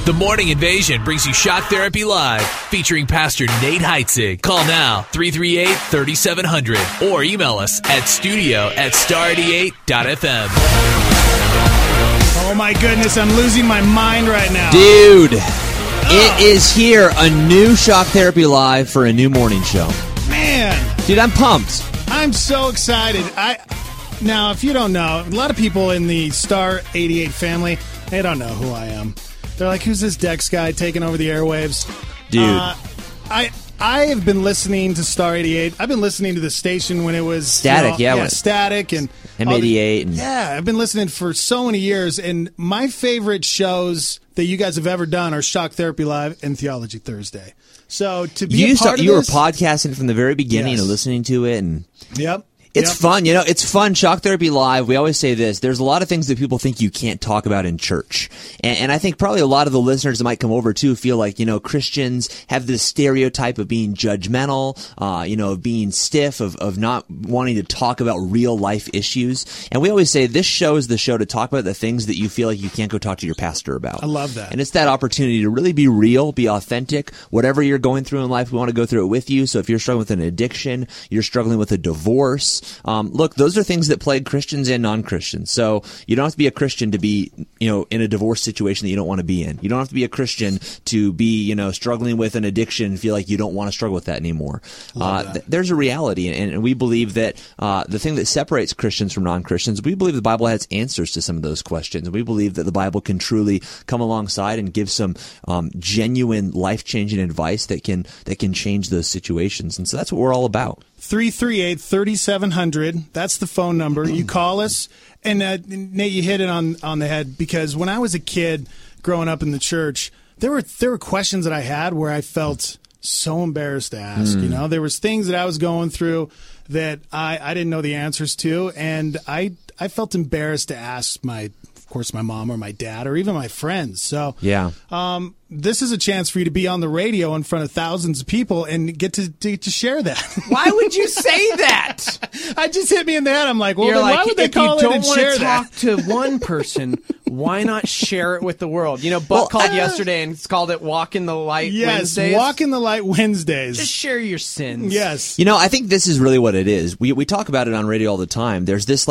The Morning Invasion brings you Shock Therapy Live, featuring Pastor Nate Heitzig. Call now, 338-3700, or email us at studio@star88.fm. Oh my goodness, I'm losing my mind right now. Dude, it is here, a new Shock Therapy Live for a new morning show. Man. Dude, I'm pumped. I'm so excited. Now, if you don't know, a lot of people in the Star 88 family, they don't know who I am. They're like, who's this Dex guy taking over the airwaves? Dude. I have been listening to Star 88. I've been listening to the station when it was... Static, Static and... M88. I've been listening for so many years, and my favorite shows that you guys have ever done are Shock Therapy Live and Theology Thursday. So to be you a part of were this, podcasting from the very beginning and listening to it, and... Yep. It's fun, it's fun. Shock Therapy Live, we always say this, there's a lot of things that people think you can't talk about in church. And I think probably a lot of the listeners that might come over too feel like, Christians have this stereotype of being judgmental, of being stiff, of not wanting to talk about real life issues. And we always say this show is the show to talk about the things that you feel like you can't go talk to your pastor about. I love that. And it's that opportunity to really be real, be authentic. Whatever you're going through in life, we want to go through it with you. So if you're struggling with an addiction, you're struggling with a divorce, look, those are things that plague Christians and non-Christians. So you don't have to be a Christian to be, in a divorce situation that you don't want to be in. You don't have to be a Christian to be, struggling with an addiction and feel like you don't want to struggle with that anymore. There's a reality, and we believe that the thing that separates Christians from non-Christians, we believe the Bible has answers to some of those questions. We believe that the Bible can truly come alongside and give some genuine, life-changing advice that can change those situations. And so that's what we're all about. 338-3700. That's the phone number. You call us, and Nate, you hit it on the head, because when I was a kid growing up in the church, there were questions that I had where I felt so embarrassed to ask. There was things that I was going through that I didn't know the answers to, and I felt embarrassed to ask my mom or my dad or even my friends. So this is a chance for you to be on the radio in front of thousands of people and get to share that. Why would you say that? I just hit me in the head. I'm like, well, then why would they call in and share that? If you don't want to talk to one person, why not share it with the world? Buck called yesterday and called it Walk in the Light Wednesdays. Yes, Walk in the Light Wednesdays. Just share your sins. Yes. I think this is really what it is. We talk about it on radio all the time. There's this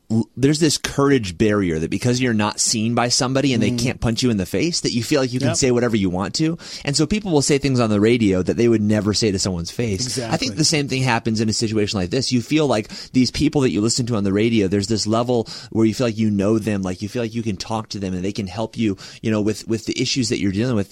courage barrier that because you're not seen by somebody and they can't punch you in the face, that you feel like you can say whatever you want to. And so people will say things on the radio that they would never say to someone's face. Exactly. I think the same thing happens in a situation like this. You feel like these people that you listen to on the radio, there's this level where you feel like you know them, like you feel like you can talk to them and they can help you, with the issues that you're dealing with,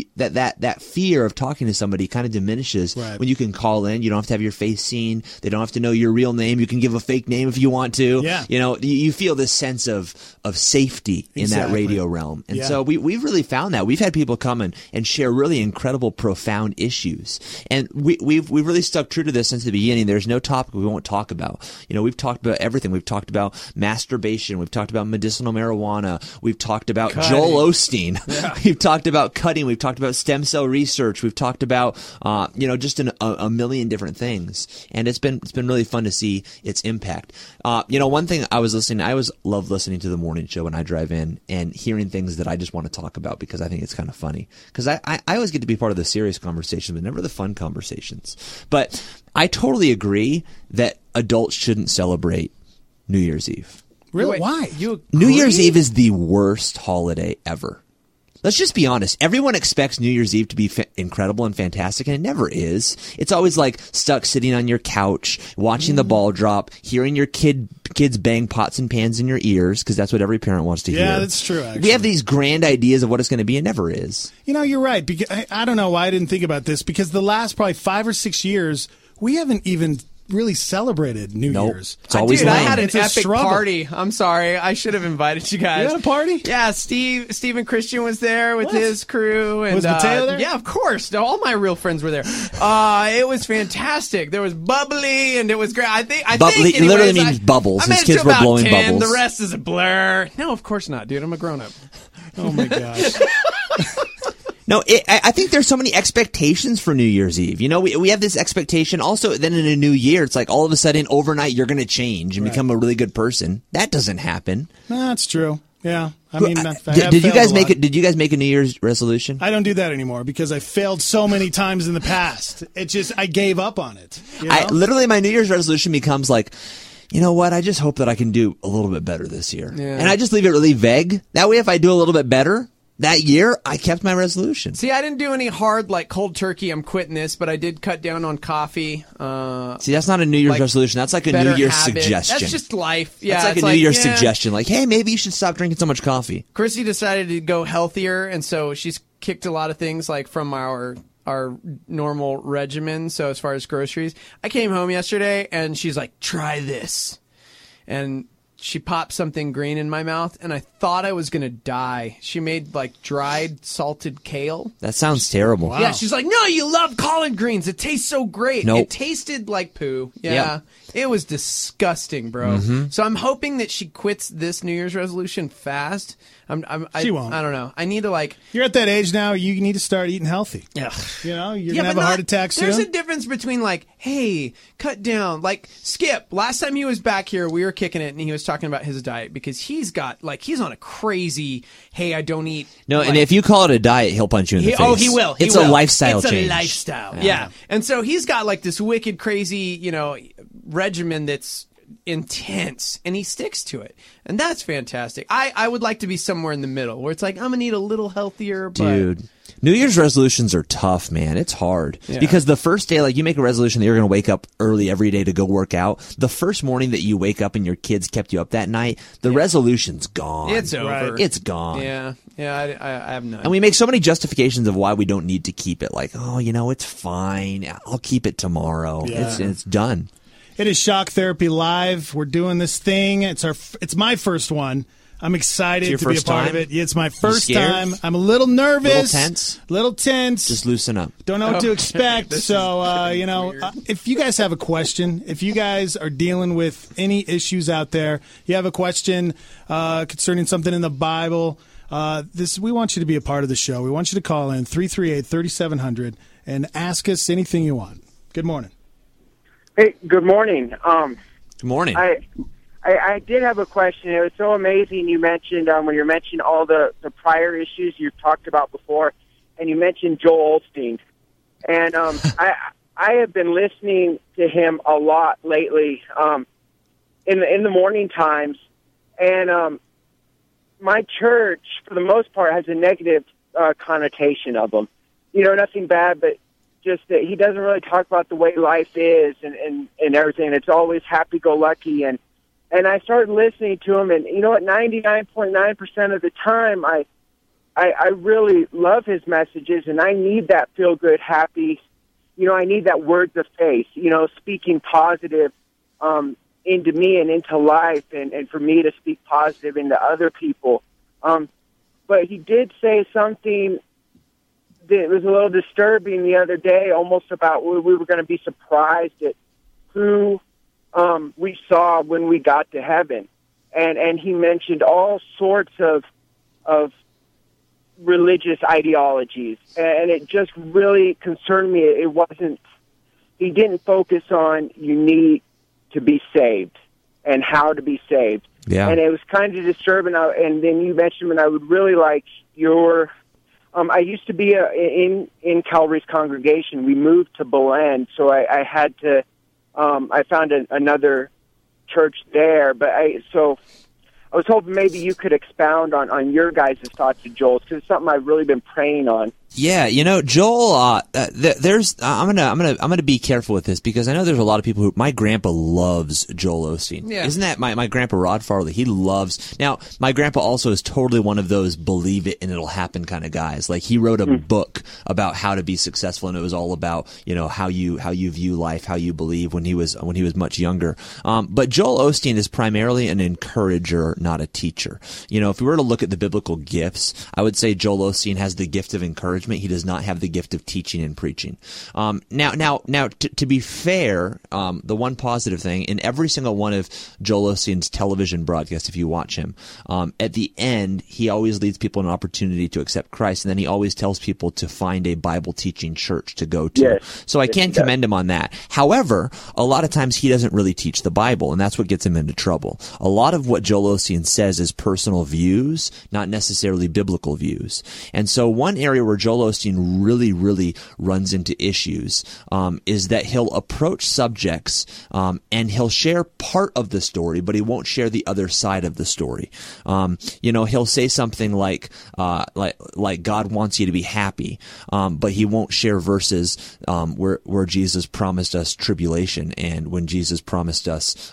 that fear of talking to somebody kind of diminishes when you can call in. You don't have to have your face seen. They don't have to know your real name. You can give a fake name if you want to. Yeah. You feel this sense of safety in that radio realm. And so we've really found that. We've had people come and share really incredible, profound issues. And we've really stuck true to this since the beginning. There's no topic we won't talk about. We've talked about everything. We've talked about masturbation. We've talked about medicinal marijuana. We've talked about Joel Osteen. Yeah. We've talked about cutting. We've talked about stem cell research. We've talked about, just a million different things. And it's been really fun to see its impact. One thing I always love listening to the morning show when I drive in and hearing things that I just want to talk about because I think it's kind of funny. Because I always get to be part of the serious conversation, but never the fun conversations. But I totally agree that adults shouldn't celebrate New Year's Eve. Really? Why? New Year's Eve is the worst holiday ever. Let's just be honest. Everyone expects New Year's Eve to be incredible and fantastic, and it never is. It's always like stuck sitting on your couch, watching the ball drop, hearing your kids bang pots and pans in your ears, because that's what every parent wants to hear. Yeah, that's true, actually. We have these grand ideas of what it's going to be. It never is. You're right. Because I don't know why I didn't think about this, because the last probably 5 or 6 years, we haven't even really celebrated New Year's. It's always Dude, lame. I had an It's a epic struggle. party. I'm sorry. I should have invited you guys. You had a party? Yeah, Steve and Christian was there with his crew. And, Was Mateo there? Yeah, of course. All my real friends were there. It was fantastic. There was bubbly, and it was great. I think Bubbly anyways, literally means bubbles. I made His it to kids were about blowing 10. bubbles. The rest is a blur. No, of course not, dude. I'm a grown-up. Oh, my gosh. No, I think there's so many expectations for New Year's Eve. We have this expectation. Also, then in a new year, it's like all of a sudden, overnight, you're going to change and become a really good person. That doesn't happen. That's true. Yeah. I mean, did you guys make it? Did you guys make a New Year's resolution? I don't do that anymore because I failed so many times in the past. I gave up on it. You know? Literally, my New Year's resolution becomes like, you know what? I just hope that I can do a little bit better this year. Yeah. And I just leave it really vague. That way, if I do a little bit better that year, I kept my resolution. See, I didn't do any hard, like, cold turkey, I'm quitting this, but I did cut down on coffee. See, that's not a New Year's resolution. That's like a New Year's suggestion. That's just life. Yeah, that's like a New Year's suggestion. Like, hey, maybe you should stop drinking so much coffee. Chrissy decided to go healthier, and so she's kicked a lot of things, like, from our normal regimen. So as far as groceries, I came home yesterday, and she's like, try this. And she popped something green in my mouth, and I thought I was going to die. She made, like, dried salted kale. That sounds terrible. Wow. Yeah, she's like, no, you love collard greens. It tastes so great. Nope. It tasted like poo. Yeah. It was disgusting, bro. Mm-hmm. So I'm hoping that she quits this New Year's resolution fast. She won't. I don't know. I need to, like... You're at that age now, you need to start eating healthy. Yeah. You know, you're going to have a heart attack soon. There's a difference between, like, hey, cut down. Like, Skip, last time he was back here, we were kicking it, and he was talking about his diet because he's on a crazy, hey, I don't eat... No, like, and if you call it a diet, he'll punch you in the face. Oh, he will. It's a lifestyle change. It's a lifestyle. Yeah. And so he's got, like, this wicked, crazy, regimen that's intense, and he sticks to it, and that's fantastic. I would like to be somewhere in the middle where it's like I'm gonna eat a little healthier. But... Dude, New Year's resolutions are tough, man. It's hard because the first day, like, you make a resolution that you're gonna wake up early every day to go work out. The first morning that you wake up and your kids kept you up that night, the resolution's gone. It's over. Right. It's gone. Yeah. I have none. And we make so many justifications of why we don't need to keep it. Like, oh, it's fine. I'll keep it tomorrow. Yeah. It's done. It is Shock Therapy Live. We're doing this thing. It's my first one. I'm excited to be a part of it. It's my first time. I'm a little nervous. Little tense. Just loosen up. Don't know what to expect. So, if you guys have a question, if you guys are dealing with any issues out there, you have a question concerning something in the Bible, we want you to be a part of the show. We want you to call in 338-3700 and ask us anything you want. Good morning. Hey, good morning. Good morning. I did have a question. It was so amazing you mentioned, when you mentioned all the prior issues you've talked about before, and you mentioned Joel Osteen. And I have been listening to him a lot lately in the morning times. And my church, for the most part, has a negative connotation of him. Nothing bad, but just that he doesn't really talk about the way life is and everything. It's always happy-go-lucky. And I started listening to him, and 99.9% of the time, I really love his messages, and I need that feel-good, happy. I need that words of faith. Speaking positive into me and into life, and for me to speak positive into other people. But he did say something. It was a little disturbing the other day, almost about we were going to be surprised at who we saw when we got to heaven. And he mentioned all sorts of religious ideologies. And it just really concerned me. He didn't focus on you need to be saved and how to be saved. Yeah. And it was kind of disturbing. And then you mentioned, and I would really like your... I used to be in Calvary's congregation. We moved to Belen, so I had to. I found another church there, but I was hoping maybe you could expound on your guys' thoughts of Joel, because it's something I've really been praying on. Yeah, Joel. I'm gonna be careful with this because I know there's a lot of people who. My grandpa loves Joel Osteen. Yeah. Isn't that my grandpa Rod Farley? He loves. Now, my grandpa also is totally one of those believe it and it'll happen kind of guys. Like, he wrote a book about how to be successful, and it was all about how you view life, how you believe when he was much younger. But Joel Osteen is primarily an encourager, not a teacher. If we were to look at the biblical gifts, I would say Joel Osteen has the gift of encouragement. He does not have the gift of teaching and preaching. Now, to be fair, the one positive thing in every single one of Joel Osteen's television broadcasts, if you watch him, at the end, he always leads people an opportunity to accept Christ, and then he always tells people to find a Bible teaching church to go to. Yes. So I can commend him on that. However, a lot of times he doesn't really teach the Bible, and that's what gets him into trouble. A lot of what Joel Osteen Osteen says as personal views, not necessarily biblical views. And so one area where Joel Osteen really, really runs into issues is that he'll approach subjects and he'll share part of the story, but he won't share the other side of the story. He'll say something like God wants you to be happy, but he won't share verses where Jesus promised us tribulation, and when Jesus promised us,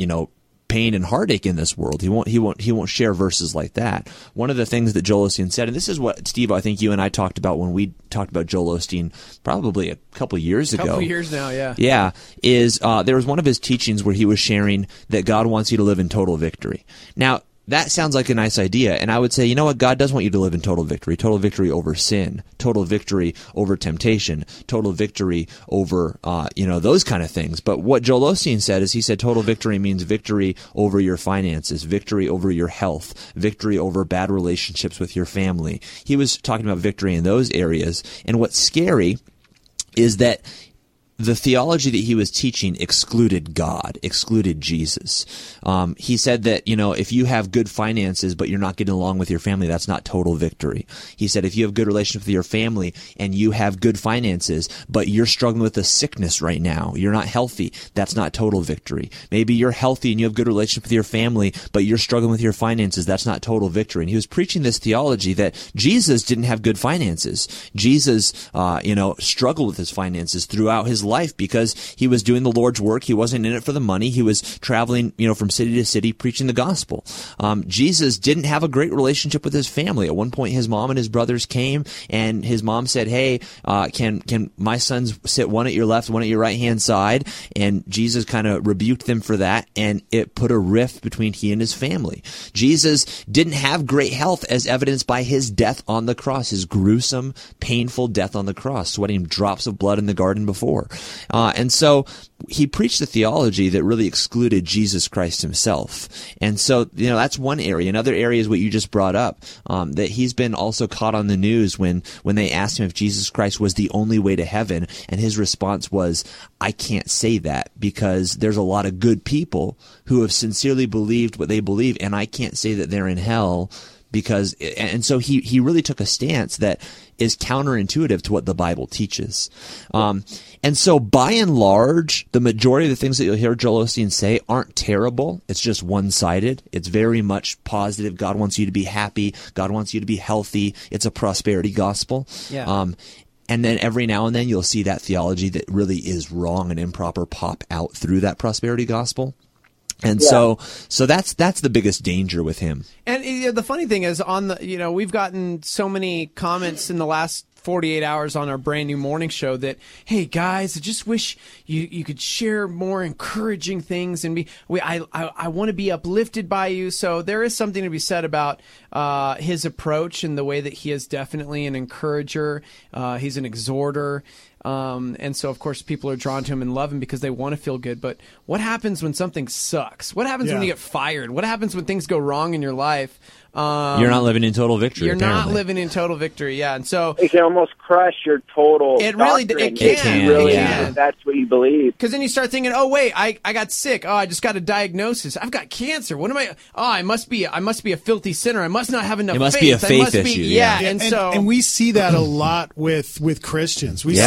pain and heartache in this world. He won't share verses like that. One of the things that Joel Osteen said, and this is what, Steve, I think you and I talked about when we talked about Joel Osteen probably a couple years ago. A couple years now, yeah. Yeah, is there was one of his teachings where he was sharing that God wants you to live in total victory. Now, that sounds like a nice idea, and I would say, you know what, God does want you to live in total victory over sin, total victory over temptation, total victory over, those kind of things. But what Joel Osteen said is he said total victory means victory over your finances, victory over your health, victory over bad relationships with your family. He was talking about victory in those areas, and what's scary is that the theology that he was teaching excluded God, excluded Jesus. He said that, if you have good finances but you're not getting along with your family, that's not total victory. He said if you have good relationship with your family and you have good finances but you're struggling with a sickness right now, you're not healthy, that's not total victory. Maybe you're healthy and you have good relationship with your family but you're struggling with your finances, that's not total victory. And he was preaching this theology that Jesus didn't have good finances. Jesus, struggled with his finances throughout his life because he was doing the Lord's work. He wasn't in it for the money. He was traveling, from city to city preaching the gospel. Jesus didn't have a great relationship with his family. At one point, his mom and his brothers came, and his mom said, "Hey, can my sons sit one at your left, one at your right hand side?" And Jesus kind of rebuked them for that, and it put a rift between he and his family. Jesus didn't have great health, as evidenced by his death on the cross, his gruesome, painful death on the cross, sweating drops of blood in the garden before. And so he preached a theology that really excluded Jesus Christ himself. And so, that's one area. Another area is what you just brought up, that he's been also caught on the news when they asked him if Jesus Christ was the only way to heaven. And his response was, I can't say that because there's a lot of good people who have sincerely believed what they believe, and I can't say that they're in hell. And so he really took a stance that is counterintuitive to what the Bible teaches. And so by and large, the majority of the things that you'll hear Joel Osteen say aren't terrible. It's just one-sided. It's very much positive. God wants you to be happy. God wants you to be healthy. It's a prosperity gospel. Yeah. And then every now and then you'll see that theology that really is wrong and improper pop out through that prosperity gospel. And so that's the biggest danger with him. And the funny thing is, we've gotten so many comments in the last 48 hours on our brand new morning show that, hey guys, I just wish you could share more encouraging things and I want to be uplifted by you. So there is something to be said about his approach and the way that he is definitely an encourager. He's an exhorter. And so, of course, people are drawn to him and love him because they want to feel good. But what happens when something sucks? What happens when you get fired? What happens when things go wrong in your life? You're not living in total victory. You're apparently. not living in total victory, yeah. And so it can almost crush your total. It really doctrine. it can. Really, yeah. That's what you believe. Because then you start thinking, oh wait, I got sick. Oh, I just got a diagnosis. I've got cancer. What am I? Oh, I must be a filthy sinner. I must not have enough. It must faith. be a faith issue. Yeah, and we see that a lot with Christians. We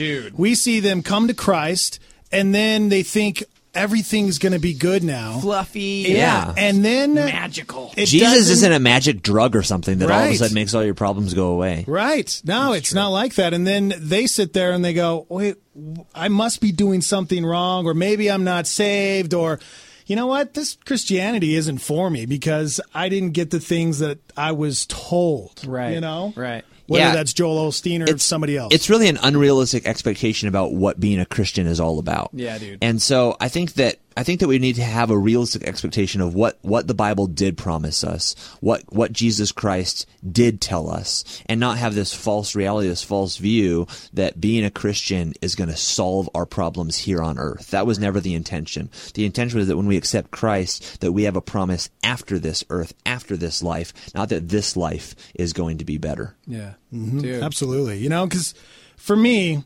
see them come to Christ, and then they think everything's going to be good now. Fluffy. Yeah. And then magical. Jesus isn't a magic drug or something that all of a sudden makes all your problems go away. Right. No, it's not like that. And then they sit there and they go, wait, I must be doing something wrong, or maybe I'm not saved, or you know what? This Christianity isn't for me because I didn't get the things that I was told. Right. Right. Whether that's Joel Osteen or somebody else. It's really an unrealistic expectation about what being a Christian is all about. Yeah, dude. And so I think that we need to have a realistic expectation of what the Bible did promise us, what Jesus Christ did tell us, and not have this false reality, this false view that being a Christian is going to solve our problems here on earth. That was never the intention. The intention was that when we accept Christ, that we have a promise after this earth, after this life, not that this life is going to be better. Yeah. Mm-hmm. Absolutely. Because for me,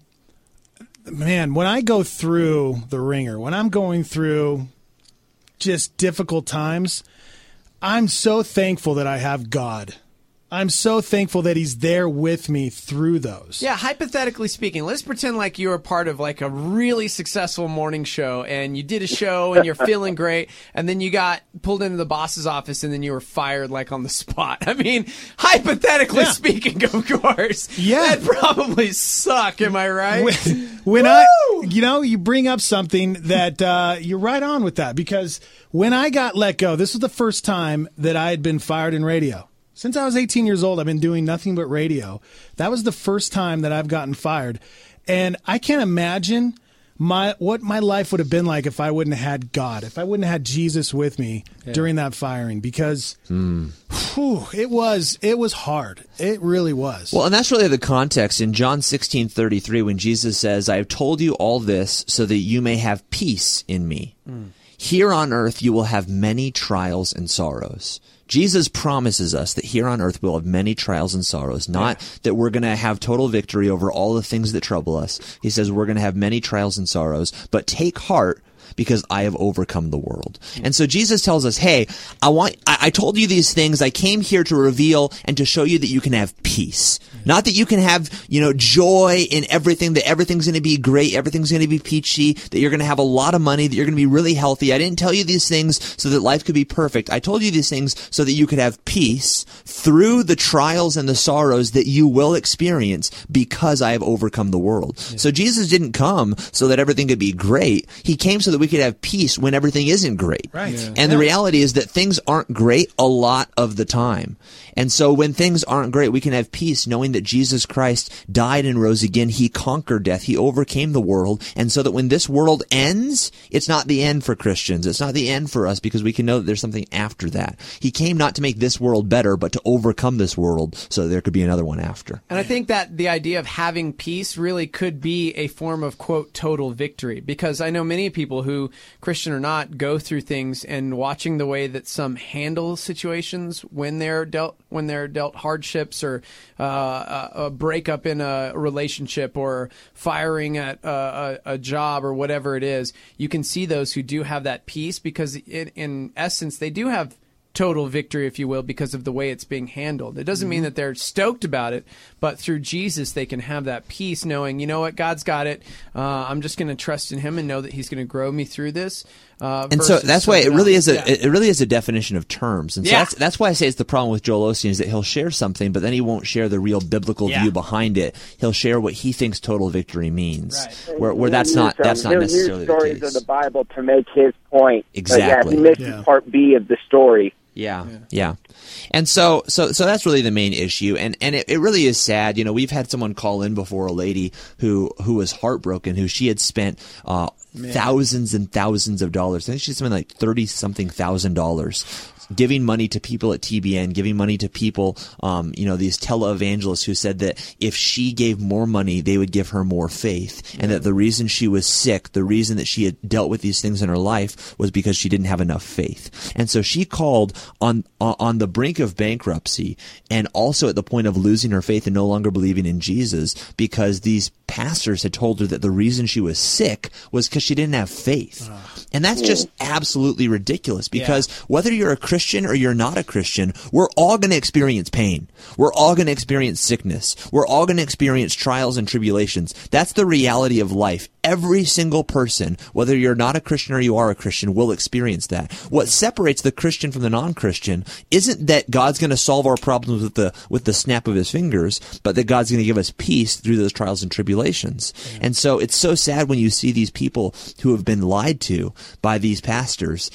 man, when I go through the ringer, when I'm going through just difficult times, I'm so thankful that I have God. I'm so thankful that he's there with me through those. Yeah, hypothetically speaking, let's pretend like you were part of like a really successful morning show and you did a show and you're feeling great and then you got pulled into the boss's office and then you were fired like on the spot. I mean, hypothetically speaking, of course. Yeah. That'd probably suck, am I right? When you bring up something that you're right on with that, because when I got let go, this was the first time that I had been fired in radio. Since I was 18 years old, I've been doing nothing but radio. That was the first time that I've gotten fired. And I can't imagine what my life would have been like if I wouldn't have had God, if I wouldn't have had Jesus with me during that firing, because it was hard. It really was. Well, and that's really the context in John 16:33 when Jesus says, I have told you all this so that you may have peace in me. Here on earth you will have many trials and sorrows. Jesus promises us that here on earth we'll have many trials and sorrows, not that we're going to have total victory over all the things that trouble us. He says we're going to have many trials and sorrows, but take heart because I have overcome the world. And so Jesus tells us, hey, I told you these things. I came here to reveal and to show you that you can have peace. Not that you can have, joy in everything, that everything's going to be great, everything's going to be peachy, that you're going to have a lot of money, that you're going to be really healthy. I didn't tell you these things so that life could be perfect. I told you these things so that you could have peace through the trials and the sorrows that you will experience because I have overcome the world. Yeah. So Jesus didn't come so that everything could be great. He came so that we could have peace when everything isn't great. Right. Yeah. And the reality is that things aren't great a lot of the time. And so when things aren't great, we can have peace knowing that Jesus Christ died and rose again. He conquered death. He overcame the world. And so that when this world ends, it's not the end for Christians. It's not the end for us because we can know that there's something after that. He came not to make this world better, but to overcome this world so that there could be another one after. And I think that the idea of having peace really could be a form of, quote, total victory. Because I know many people who, Christian or not, go through things and watching the way that some handle situations when they're dealt hardships or a breakup in a relationship or firing at a job or whatever it is, you can see those who do have that peace because in essence they do have total victory, if you will, because of the way it's being handled. It doesn't mean that they're stoked about it, but through Jesus they can have that peace knowing, you know what, God's got it. I'm just going to trust in him and know that he's going to grow me through this. And so that's why it really is a definition of terms. And so that's why I say it's the problem with Joel Osteen is that he'll share something, but then he won't share the real biblical view behind it. He'll share what he thinks total victory means, where that's not necessarily the case. Stories of the Bible to make his point. Exactly. He makes it part B of the story. Yeah. And so that's really the main issue. And it really is sad. We've had someone call in before, a lady who was heartbroken, who she had spent thousands and thousands of dollars. I think she spent like $30-something thousand giving money to people at TBN, giving money to people, these televangelists who said that if she gave more money, they would give her more faith. And that the reason she was sick, the reason that she had dealt with these things in her life was because she didn't have enough faith. And so she called on the brink of bankruptcy and also at the point of losing her faith and no longer believing in Jesus because these pastors had told her that the reason she was sick was because she didn't have faith. And that's just absolutely ridiculous because whether you're a Christian or you're not a Christian, we're all going to experience pain. We're all going to experience sickness. We're all going to experience trials and tribulations. That's the reality of life. Every single person, whether you're not a Christian or you are a Christian, will experience that. What separates the Christian from the non-Christian isn't that God's going to solve our problems with the snap of his fingers, but that God's going to give us peace through those trials and tribulations. And so it's so sad when you see these people who have been lied to by these pastors.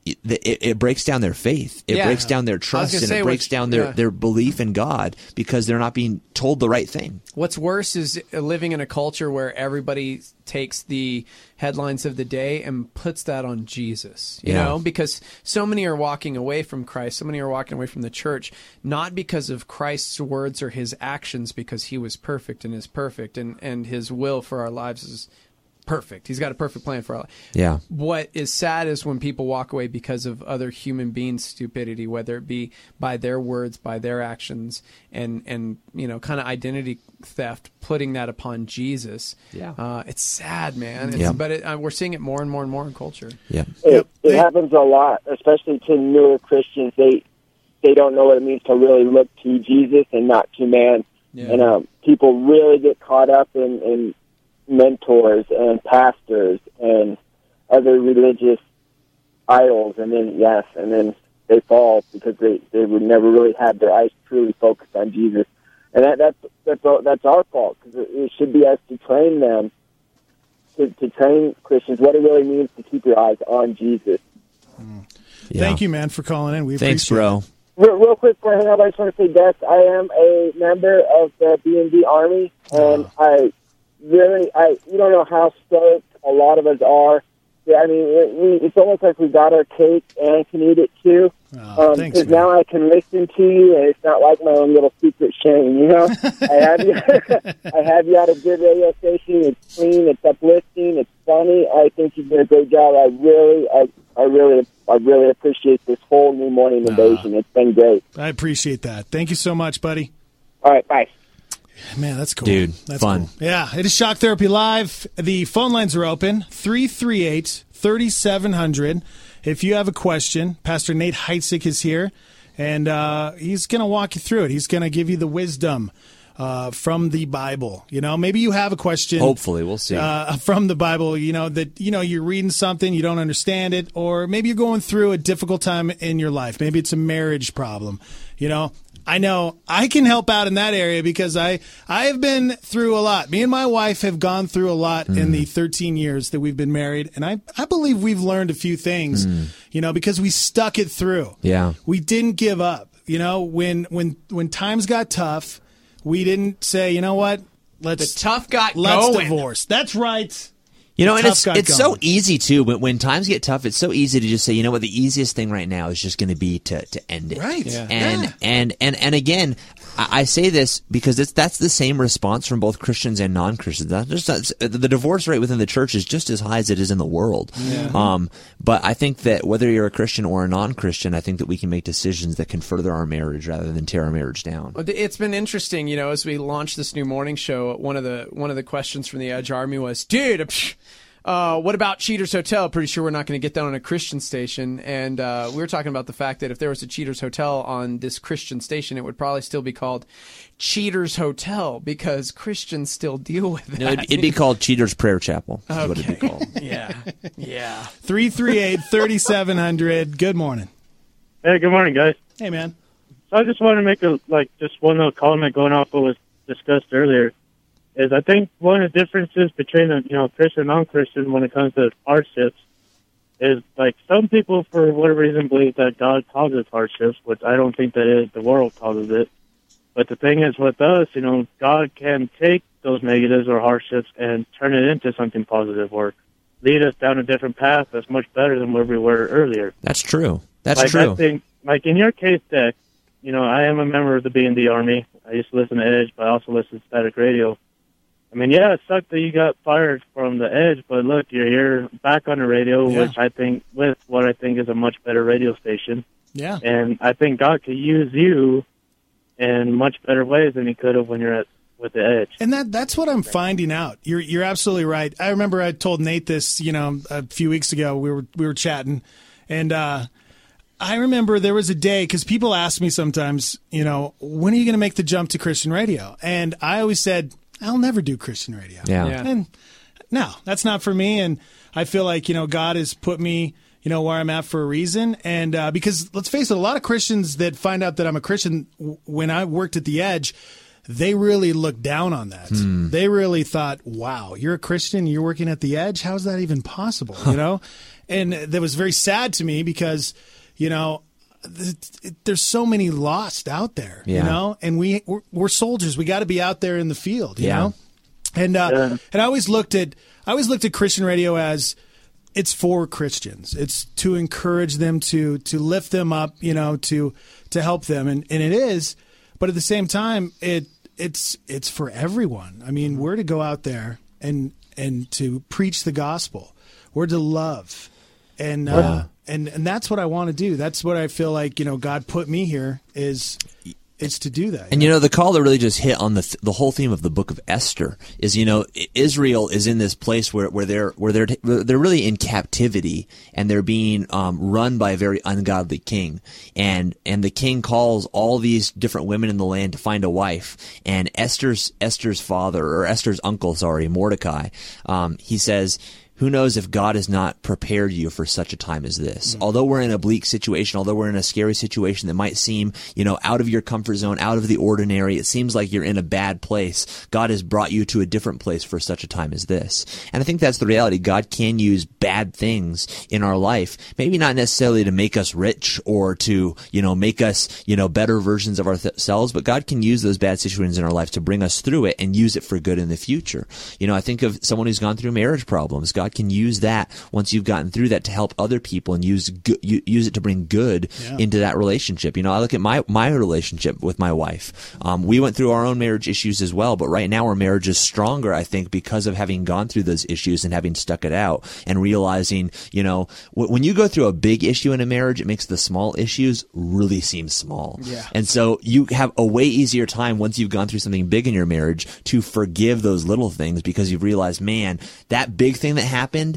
It breaks down their faith. It breaks down their trust, and it breaks down their belief in God because they're not being told the right thing. What's worse is living in a culture where everybody takes the headlines of the day and puts that on Jesus, you know, because so many are walking away from Christ. So many are walking away from the church, not because of Christ's words or his actions, because he was perfect and is perfect and his will for our lives is perfect. He's got a perfect plan for our life. Yeah. What is sad is when people walk away because of other human beings' stupidity, whether it be by their words, by their actions, and kind of identity theft, putting that upon Jesus. Yeah. It's sad, man. Yeah. But we're seeing it more and more and more in culture. Yeah. It happens a lot, especially to newer Christians. They don't know what it means to really look to Jesus and not to man. Yeah. And people really get caught up in mentors and pastors and other religious idols, and then they fall because they would never really have their eyes truly focused on Jesus. And that's our fault, because it should be us to train them, to train Christians what it really means to keep your eyes on Jesus. Yeah. Thank you, man, for calling in. We Thanks, appreciate bro. it. Real quick before I hang up, I just want to say, Des, I am a member of the B&D Army, and you don't know how stoked a lot of us are. Yeah, I mean, it's almost like we got our cake and can eat it too. Oh, thanks, Because man. now I can listen to you, and it's not like my own little secret shame, you know? I have you at a good radio station. It's clean, it's uplifting, it's funny. I think you did a great job. I really appreciate this whole new morning invasion. It's been great. I appreciate that. Thank you so much, buddy. All right, bye. Man, that's cool. Dude, that's fun. Cool. Yeah, it is Shock Therapy Live. The phone lines are open, 338-3700. If you have a question, Pastor Nate Heitzig is here, and he's going to walk you through it. He's going to give you the wisdom from the Bible. Maybe you have a question. Hopefully, we'll see. From the Bible, you're reading something, you don't understand it, or maybe you're going through a difficult time in your life. Maybe it's a marriage problem. I know I can help out in that area because I have been through a lot. Me and my wife have gone through a lot in the 13 years that we've been married, and I believe we've learned a few things, because we stuck it through. Yeah. We didn't give up. When times got tough, we didn't say, you know what, let's divorce. That's right. And it's so easy too. When times get tough, it's so easy to just say, you know what, the easiest thing right now is just going to be to end it. Right. Yeah. And again, I say this because that's the same response from both Christians and non-Christians. The divorce rate within the church is just as high as it is in the world. Yeah. But I think that whether you're a Christian or a non-Christian, I think that we can make decisions that can further our marriage rather than tear our marriage down. It's been interesting, as we launched this new morning show. One of the questions from the Edge Army was, dude, what about Cheaters Hotel? Pretty sure we're not going to get that on a Christian station. And we were talking about the fact that if there was a Cheaters Hotel on this Christian station, it would probably still be called Cheaters Hotel because Christians still deal with that. No, it'd be called Cheaters Prayer Chapel. Is what it'd be called. Yeah. 338-3700. Good morning. Hey, good morning, guys. Hey, man. So I just want to make just one little comment going off what was discussed earlier. Is I think one of the differences between Christian and non-Christian when it comes to hardships is some people for whatever reason believe that God causes hardships, which I don't think that is. The world causes it. But the thing is with us, God can take those negatives or hardships and turn it into something positive or lead us down a different path that's much better than where we were earlier. That's true. That's true. I think, in your case, Deck, I am a member of the B&D Army. I used to listen to Edge, but I also listen to Static Radio. I mean, yeah, it sucked that you got fired from the Edge, but look, you're here back on the radio, which I think with what I think is a much better radio station. Yeah. And I think God could use you in much better ways than he could have when you're with the Edge. And that's what I'm finding out. You're absolutely right. I remember I told Nate this, a few weeks ago. We were chatting, and I remember there was a day because people ask me sometimes, when are you going to make the jump to Christian radio? And I always said, I'll never do Christian radio. Yeah. And no, that's not for me. And I feel like, God has put me, where I'm at for a reason. And because let's face it, a lot of Christians that find out that I'm a Christian when I worked at the Edge, they really looked down on that. They really thought, wow, you're a Christian, you're working at the Edge? How is that even possible? And that was very sad to me because, there's so many lost out there, and we're soldiers. We got to be out there in the field, you know? And I always looked at Christian radio as it's for Christians. It's to encourage them, to lift them up, to help them. And it is, but at the same time, it's for everyone. I mean, we're to go out there and to preach the gospel. We're to love. And that's what I want to do. That's what I feel like, God put me here is to do that. And the call that really just hit on the whole theme of the book of Esther is, Israel is in this place where they're really in captivity, and they're being run by a very ungodly king, and the king calls all these different women in the land to find a wife, and Esther's uncle, Mordecai, he says, who knows if God has not prepared you for such a time as this? Mm-hmm. Although we're in a bleak situation, although we're in a scary situation that might seem, out of your comfort zone, out of the ordinary, it seems like you're in a bad place. God has brought you to a different place for such a time as this. And I think that's the reality. God can use bad things in our life, maybe not necessarily to make us rich or to, make us, better versions of ourselves, but God can use those bad situations in our life to bring us through it and use it for good in the future. I think of someone who's gone through marriage problems. God can use that once you've gotten through that to help other people and use it to bring good into that relationship. I look at my relationship with my wife. We went through our own marriage issues as well, but right now our marriage is stronger, I think, because of having gone through those issues and having stuck it out and realizing, when you go through a big issue in a marriage, it makes the small issues really seem small. Yeah. And so you have a way easier time once you've gone through something big in your marriage to forgive those little things, because you've realized, man, that big thing that happened,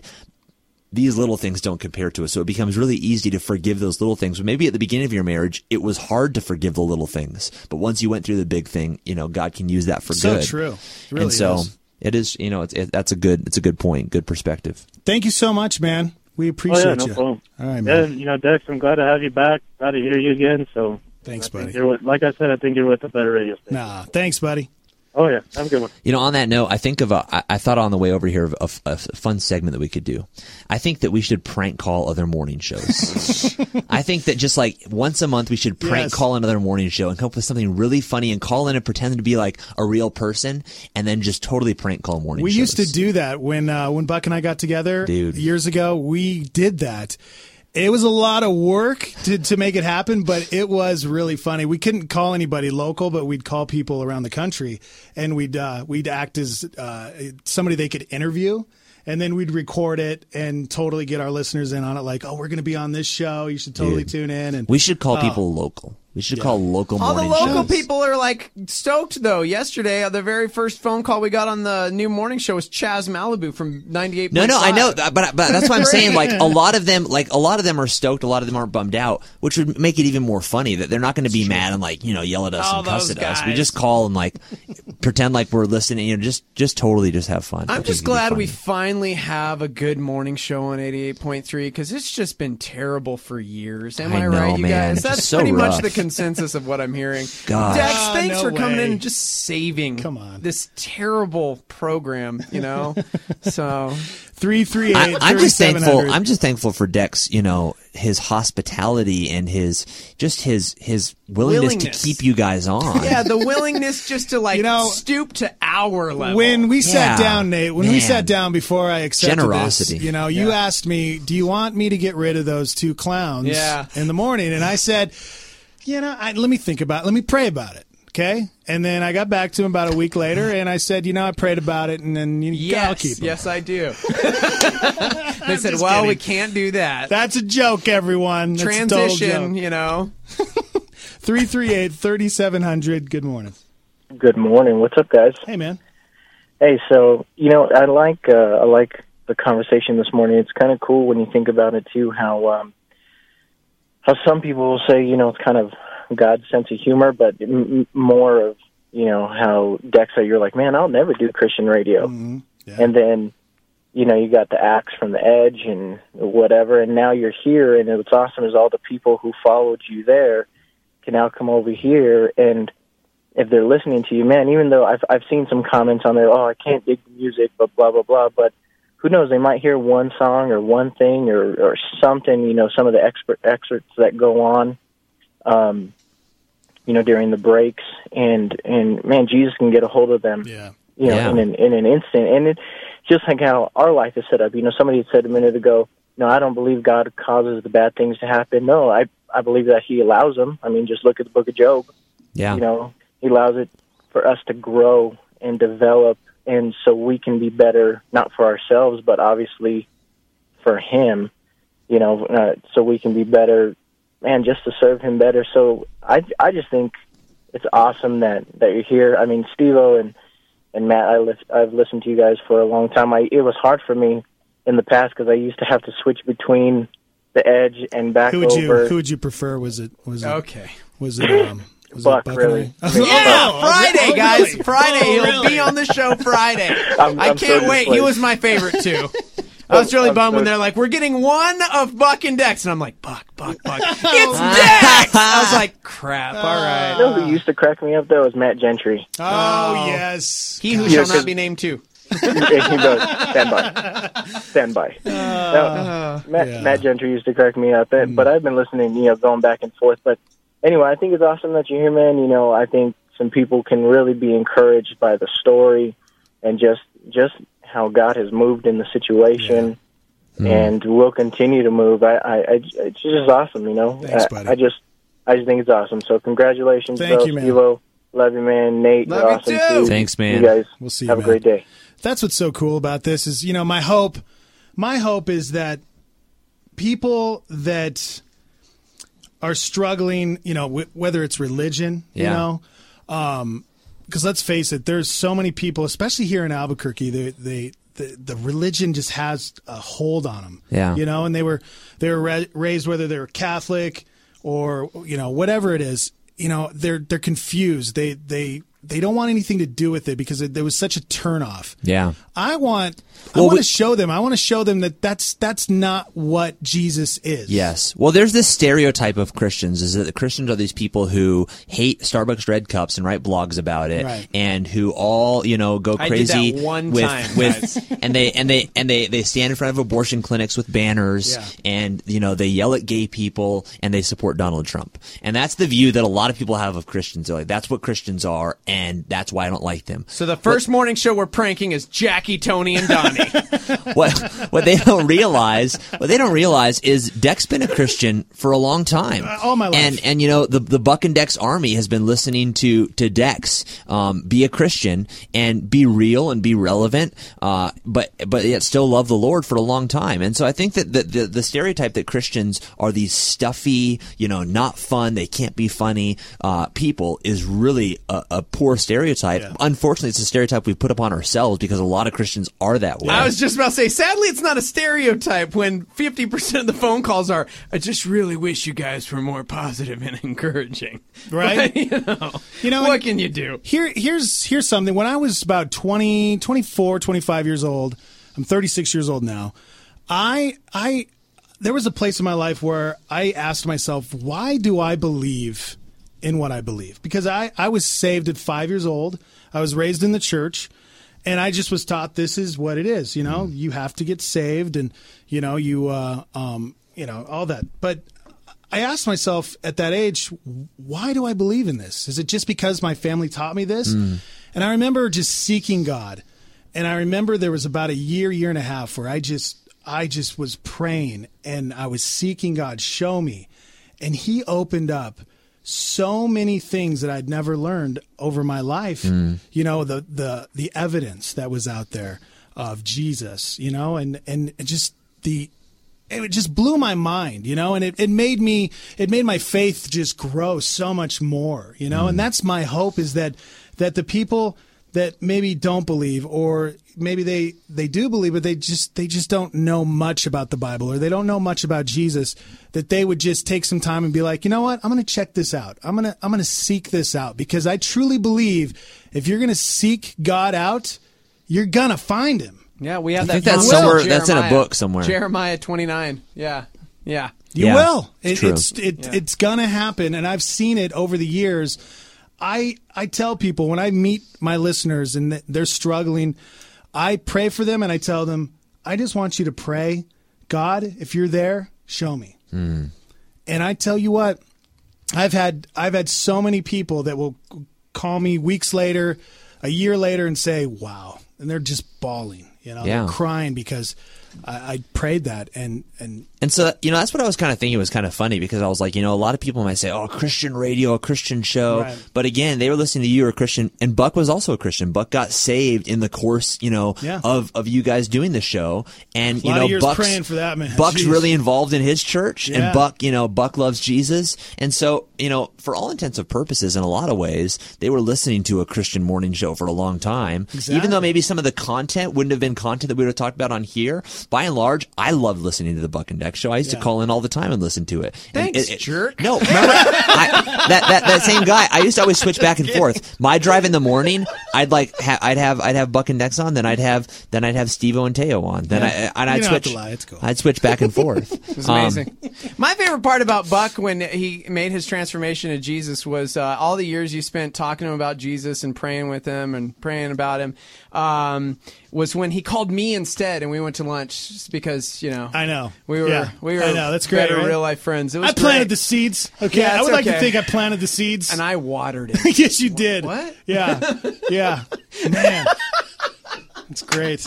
these little things don't compare to us. So it becomes really easy to forgive those little things. But maybe at the beginning of your marriage, it was hard to forgive the little things. But once you went through the big thing, God can use that for good. So true. It really and so is. It is, it's a good point, good perspective. Thank you so much, man. We appreciate you. No problem. All right, man. Yeah, Dex, I'm glad to have you back. Glad to hear you again. So thanks, buddy. Like I said, I think you're with a better radio station. Nah, thanks, buddy. Oh, yeah. Have a good one. On that note, I think I thought on the way over here of a fun segment that we could do. I think that we should prank call other morning shows. I think that just like once a month we should prank call another morning show and come up with something really funny and call in and pretend to be like a real person, and then just totally prank call morning shows. We used to do that when Buck and I got together years ago. We did that. It was a lot of work to make it happen, but it was really funny. We couldn't call anybody local, but we'd call people around the country, and we'd act as somebody they could interview, and then we'd record it and totally get our listeners in on it. Like, oh, we're going to be on this show. You should totally tune in. And we should call people local. We should call local morning shows. All the local people are like stoked though. Yesterday, the very first phone call we got on the new morning show was Chaz Malibu from 98.5. No, I know, but that's what I'm saying. Like a lot of them are stoked. A lot of them aren't bummed out, which would make it even more funny that they're not going to be mad and yell at us and cuss at us. We just call and pretend like we're listening. Just totally just have fun. I'm just glad we finally have a good morning show on 88.3 because it's just been terrible for years. Am I right, you guys? That's so pretty rough. much the consensus of what I'm hearing. Gosh. Dex, thanks for coming in way. and just saving this terrible program, So 338. I'm just thankful. I'm just thankful for Dex, his hospitality and his willingness to keep you guys on. Yeah, the willingness just to stoop to our level. When we sat down, Nate, we sat down before I accepted generosity. this, you asked me, do you want me to get rid of those two clowns in the morning? And I said, let me think about it. Let me pray about it. Okay. And then I got back to him about a week later and I said, I prayed about it and then I'll keep him. Yes, I do. They said, well, we can't do that. That's a joke, everyone. That's transition, 338-3700. Good morning. Good morning. What's up, guys? Hey, man. Hey, so, I like the conversation this morning. It's kind of cool when you think about it, too, how some people will say, it's kind of God's sense of humor, but more of, how Dex said, you're like, man, I'll never do Christian radio. Mm-hmm. Yeah. And then, you got the axe from the edge and whatever, and now you're here, and what's awesome is all the people who followed you there can now come over here, and if they're listening to you, man, even though I've seen some comments on there, I can't dig the music, but blah, blah, blah, but who knows, they might hear one song or one thing or something, some of the excerpts that go on, during the breaks, and man, Jesus can get a hold of them, in an instant. And it's just like how our life is set up. Somebody had said a minute ago, no, I don't believe God causes the bad things to happen. No, I believe that He allows them. I mean, just look at the book of Job. Yeah. He allows it for us to grow and develop and so we can be better, not for ourselves, but obviously for him, so we can be better, man, just to serve him better. So I just think it's awesome that you're here. I mean, Steve-O and Matt, I've listened to you guys for a long time. It was hard for me in the past because I used to have to switch between the Edge and back over. Who would you prefer? Was it okay? Was it Buck, really? Yeah, Friday, guys. Really? Friday. He'll be on the show Friday. I can't wait. He was my favorite, too. I was really bummed when they're like, we're getting one of Buck and Dex. And I'm like, Buck. It's Dex! I was like, crap, all right. You know who used to crack me up, though, was Matt Gentry. Oh, yes. He who shall not be named, too. He does. Stand by. Matt Gentry used to crack me up, but I've been listening, going back and forth. But anyway, I think it's awesome that you're here, man. I think some people can really be encouraged by the story and just how God has moved in the situation, and will continue to move. It's just awesome, Thanks, buddy. I just think it's awesome. So congratulations, Thank you, man. Steve-O. Love you, man. Nate, Love you're you awesome too. too. Thanks, man. You guys, We'll see you, have a man. great day. That's what's so cool about this is, my hope is that people that are struggling, whether it's religion, because let's face it, there's so many people, especially here in Albuquerque, the religion just has a hold on them. Yeah. And they were raised, whether they were Catholic or whatever it is. They're confused. They don't want anything to do with it because there was such a turnoff. Yeah. I want to show them. I want to show them that that's not what Jesus is. Yes. Well, there's this stereotype of Christians is that the Christians are these people who hate Starbucks red cups and write blogs about it, right, and who all go crazy I did that one time, with and they stand in front of abortion clinics with banners, and they yell at gay people and they support Donald Trump. And that's the view that a lot of people have of Christians. They're like, that's what Christians are, and that's why I don't like them. So the first morning show we're pranking is Jackie, Tony, and Donnie. What they don't realize is Deck's been a Christian for a long time, all my life, and the Buck and Dex Army has been listening to Dex be a Christian and be real and be relevant, but yet still love the Lord for a long time. And so I think that the stereotype that Christians are these stuffy, not fun, they can't be funny people is really a poor stereotype. Yeah. Unfortunately, it's a stereotype we put upon ourselves because a lot of Christians are that way. I was just about to say, sadly, it's not a stereotype when 50% of the phone calls are, I just really wish you guys were more positive and encouraging. Right? But, what can you do? Here's something. When I was about 24, 25 years old, I'm 36 years old now, there was a place in my life where I asked myself, why do I believe in what I believe? Because I was saved at 5 years old. I was raised in the church. And I just was taught this is what it is, you have to get saved and, all that. But I asked myself at that age, why do I believe in this? Is it just because my family taught me this? And I remember just seeking God. And I remember there was about a year and a half where I just was praying and I was seeking God, show me. And he opened up so many things that I'd never learned over my life, the evidence that was out there of Jesus, and it just blew my mind, and it made my faith just grow so much more, and that's my hope is that the people that maybe don't believe, or maybe they do believe, but they just don't know much about the Bible, or they don't know much about Jesus, that they would just take some time and be like, you know what, I'm going to check this out. I'm going to seek this out, because I truly believe if you're going to seek God out, you're going to find him. Yeah, we have I that. think that's somewhere. That's in a book somewhere. Jeremiah 29. Yeah. You will. True. It's going to happen, and I've seen it over the years. I tell people when I meet my listeners and they're struggling, I pray for them and I tell them, I just want you to pray, God, if you're there, show me. And I tell you what, I've had so many people that will call me weeks later, a year later, and say, wow, and they're just bawling, they're crying because I prayed that, and And so, that's what I was kind of thinking was kind of funny, because I was like, a lot of people might say, oh, Christian radio, a Christian show. Right. But again, they were listening to you, or a Christian, and Buck was also a Christian. Buck got saved in the course, of you guys doing the show. And, a lot of years praying for that, man. Buck's Jeez. really involved in his church, Yeah. and Buck loves Jesus. And so, for all intents and purposes, in a lot of ways, they were listening to a Christian morning show for a long time. Exactly. Even though maybe some of the content wouldn't have been content that we would have talked about on here, by and large, I loved listening to the Buck and Dex show. I used to call in all the time and listen to it. Thanks, jerk. No, remember that same guy. I used to always switch back and forth. My drive in the morning, I'd have Buck and Dex on, then I'd have Steve-O and Teo on. Then I'd don't switch. have to lie. It's cool. I'd switch back and forth. It was amazing. My favorite part about Buck when he made his transformation to Jesus was all the years you spent talking to him about Jesus and praying with him and praying about him. Was when he called me instead, and we went to lunch because I know we were I know, that's great, better right? real life friends. It was I planted great. the seeds. Okay, Yeah, I it's would like to okay. think I planted the seeds. And I watered it. Yes, you did. What? Yeah, yeah, man, it's great.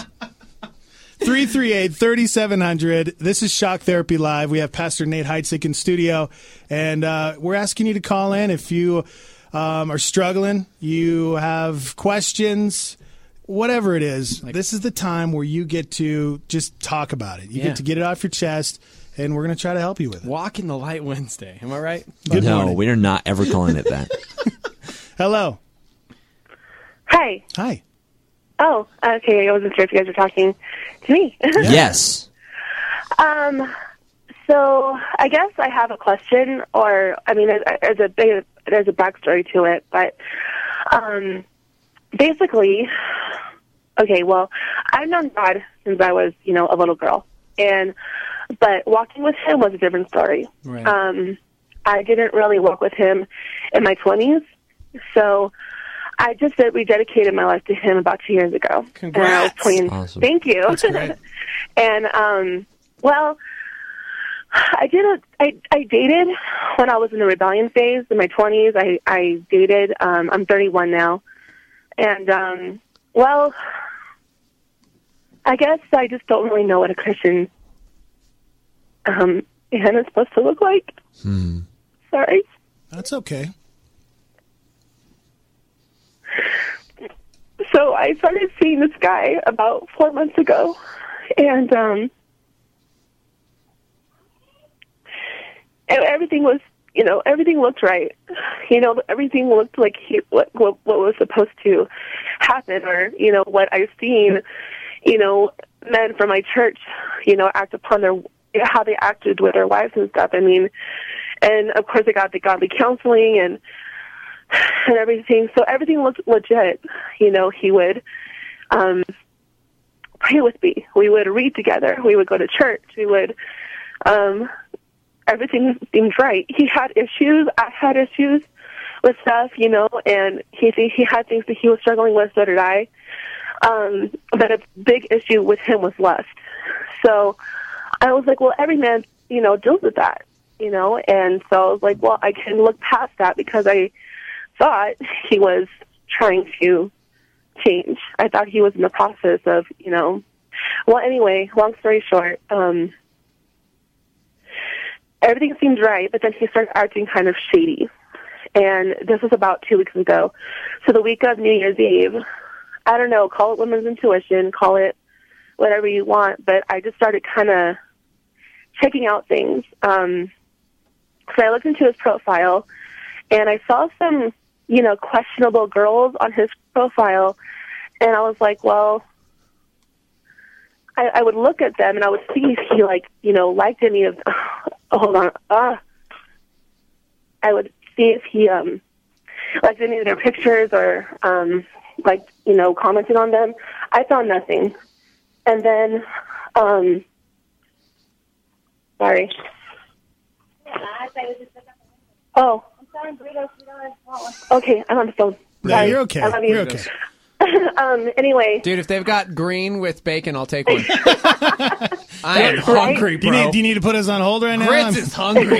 338-3700. This is Shock Therapy Live. We have Pastor Nate Heitzig in studio, and we're asking you to call in if you are struggling, you have questions, whatever it is. This is the time where you get to just talk about it. You get to get it off your chest, and we're going to try to help you with it. Walk in the light Wednesday. Am I right? Good No, morning. we are not ever calling it that. Hello. Hi. Hi. Oh, okay. I wasn't sure if you guys were talking to me. Yes. So I guess I have a question, or I mean, there's a backstory to it, but basically, okay. Well, I've known God since I was, a little girl, but walking with Him was a different story. Right. I didn't really walk with Him in my 20s, so I just rededicated my life to Him about 2 years ago. Congrats. And I was 20. Awesome. Thank you. That's great. And well, I dated when I was in the rebellion phase in my 20s. I dated. I'm 31 now, and well, I guess I just don't really know what a Christian man is supposed to look like. Sorry. That's okay. So I started seeing this guy about 4 months ago, and everything was, everything looked right. Everything looked like what was supposed to happen, or what I've seen, men from my church, act upon how they acted with their wives and stuff. I mean, and of course I got the godly counseling and everything. So everything looked legit. He would pray with me. We would read together. We would go to church. We would, everything seemed right. He had issues. I had issues with stuff, and he had things that he was struggling with, so did I. But a big issue with him was lust. So I was like, well, every man, deals with that, and so I was like, well, I can look past that because I thought he was trying to change. I thought he was in the process of, well, anyway, long story short, everything seemed right, but then he started acting kind of shady. And this was about 2 weeks ago. So the week of New Year's Eve, I don't know, call it women's intuition, call it whatever you want, but I just started kind of checking out things. So I looked into his profile, and I saw some, questionable girls on his profile, and I was like, well, I would look at them, and I would see if he, liked any of, hold on, I would see if he, liked any of their pictures or, commented on them. I found nothing. And then, sorry. Oh. Okay, I'm on the phone. No, Sorry. you're okay. I love you. You're okay. Anyway. Dude, if they've got green with bacon, I'll take one. I am hungry, bro. Do you need to put us on hold right now? Grits is hungry.